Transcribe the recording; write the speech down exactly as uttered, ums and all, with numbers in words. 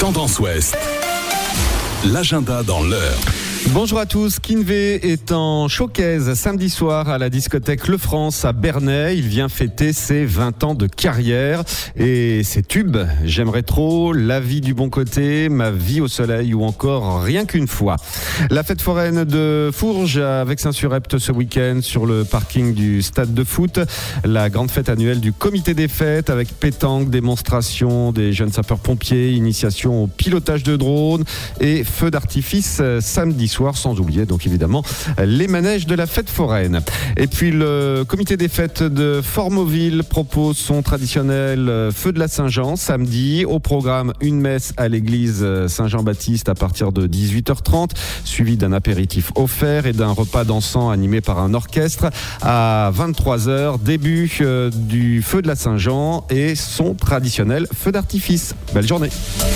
Tendance Ouest. L'agenda dans l'heure. Bonjour à tous, Kinvey est en showcase samedi soir à la discothèque Le France à Bernay. Il vient fêter ses vingt ans de carrière et ses tubes, J'aimerais trop, La vie du bon côté, Ma vie au soleil ou encore Rien qu'une fois. La fête foraine de Fourges avec Saint-Surepte ce week-end sur le parking du stade de foot. La grande fête annuelle du comité des fêtes avec pétanque, démonstration des jeunes sapeurs-pompiers, initiation au pilotage de drone et feu d'artifice samedi soir, sans oublier donc évidemment les manèges de la fête foraine. Et puis le comité des fêtes de Formoville propose son traditionnel feu de la Saint-Jean samedi. Au programme, une messe à l'église Saint-Jean-Baptiste à partir de dix-huit heures trente, suivi d'un apéritif offert et d'un repas dansant animé par un orchestre à vingt-trois heures. Début du feu de la Saint-Jean et son traditionnel feu d'artifice. Belle journée.